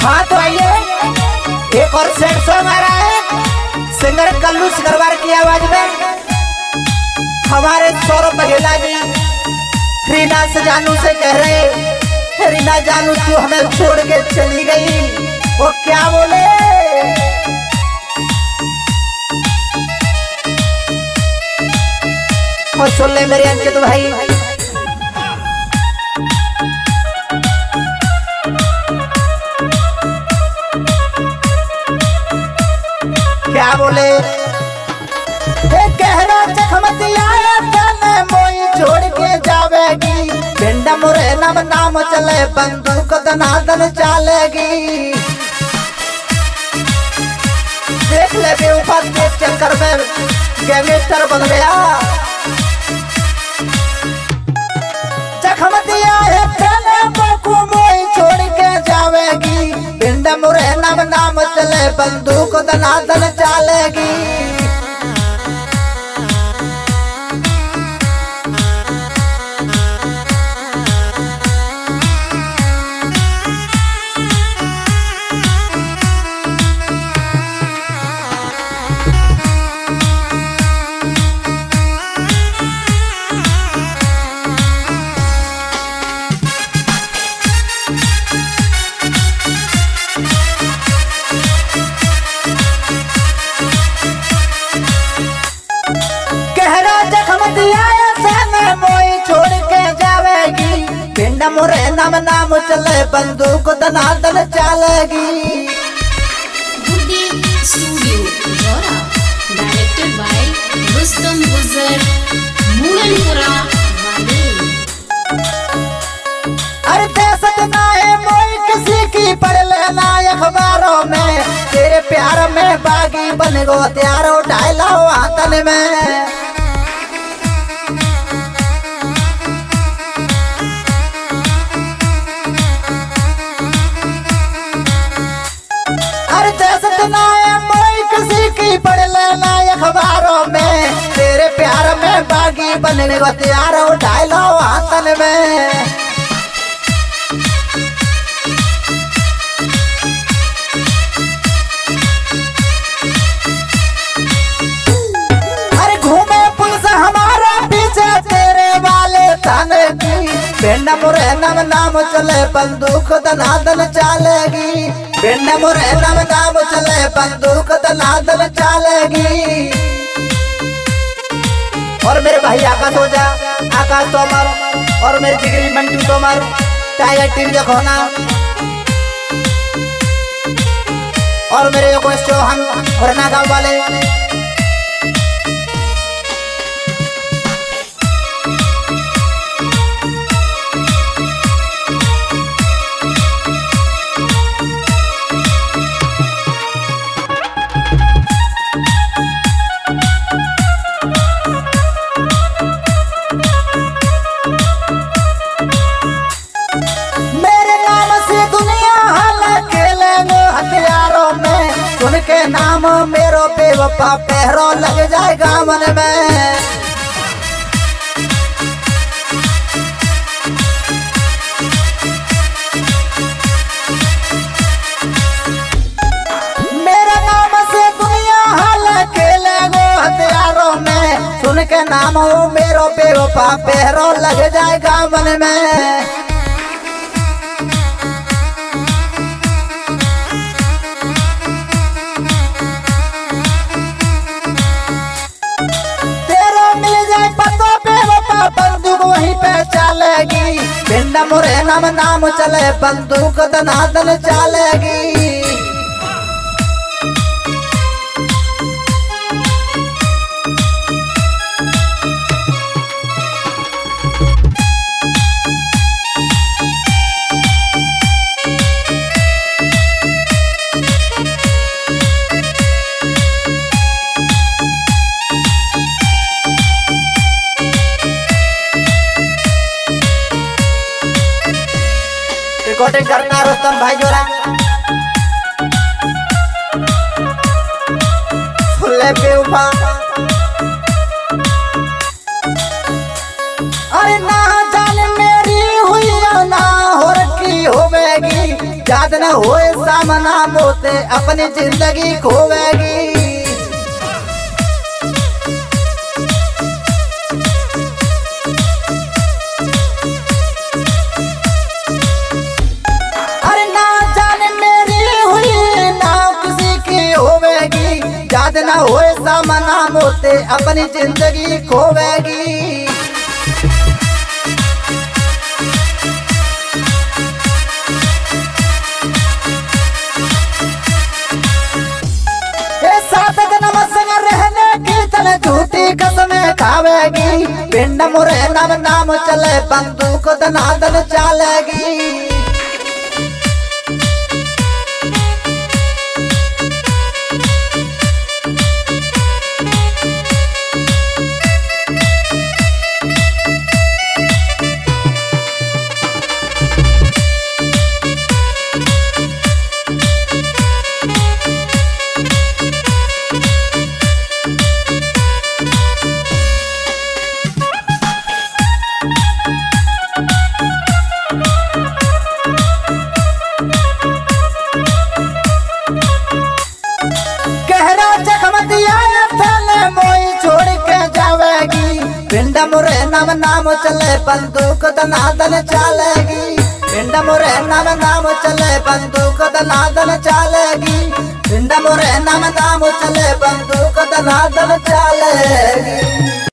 हाँ तो आइए एक और सेट सॉन्ग आ रहा है सिंगर कल्लू सिकरवार की आवाज में। हमारे सौरभ बघेला जी रीना से जानू से कह रहे, रीना जानू तू हमें छोड़ के चली गई, वो क्या बोले। और सुन ले मेरे अंकित भाई, क्या बोले। कह रहा जखमतिया मोई छोड़ के जावेगी, पिंड मुरे नम नाम चले बंदूक दनादन चालेगी। देख ले बेवफा के चक्कर में गैंगस्टर बन गया। जखमतिया है मोई छोड़ के जावेगी, पिंड मुरे नम नाम चले बंदूक दनादन चालेगी। पिंड मुरे नम नाम चले बंदूक दनादन चालेगी। स्टूडियो जोरा डायरेक्टेड बाय रुस्तम गुजर मुगलपुरा वाले। अरे देशत ना है मोई किसी की पढ़ लेना अखबारों में, तेरे प्यार में बागी बन गो त्यारो डायला आतन में। किसी की पढ़ लेना अखबारों में, तेरे प्यार में बागी बनने को तैयार उठाए लो आतन में। अरे घूमे पुलिस हमारा पीछे तेरे वाले थाने की, पिंड मुरे नम नाम चले बंदूक दनादन चालेगी। पिंड मुरे नम नाम चले बंदूक दनादन चालेगी। और मेरे भाई आकाश ओझा, आकाश तोमर और मेरे जिगरी मंटू तोमर, टाइगर टीम देखो ना, और मेरे योगेश चौहान और नागांव वाले। के नाम मेरो बेवफा पहरो लग जाएगा मन में। मेरे नाम से दुनिया हाल खेले गो हथियारों में, सुन के नाम हो मेरो बेवफा पहरो लग जाएगा मन में। बंदूक वहीं पे चलेगी, पिंड मुरे नम नाम चले बंदूक दनादन चालेगी। रिकॉर्डिंग करना रुस्तम भाई जोरा, फुले बेवफा। अरे ना जाने मेरी हुई ना हो रखी होवेगी, याद न होए सामना मोते अपनी जिंदगी खोवेगी। अरे ना जाने मेरी हुई ना किसी की होवेगी, याद न होए सामना मोते अपनी जिंदगी खोवेगी। झूठी कसमें खावेगी, पिंड मुरे नम नाम चले बंदूक दनादन चालेगी। पिंड मुरे नम नाम चले बंदूक दनादन चालेगी, पिंड मुरे नम नाम चले बंदूक दनादन चालेगी, पिंड मुरे नम नाम चले बंदूक दनादन चालेगी।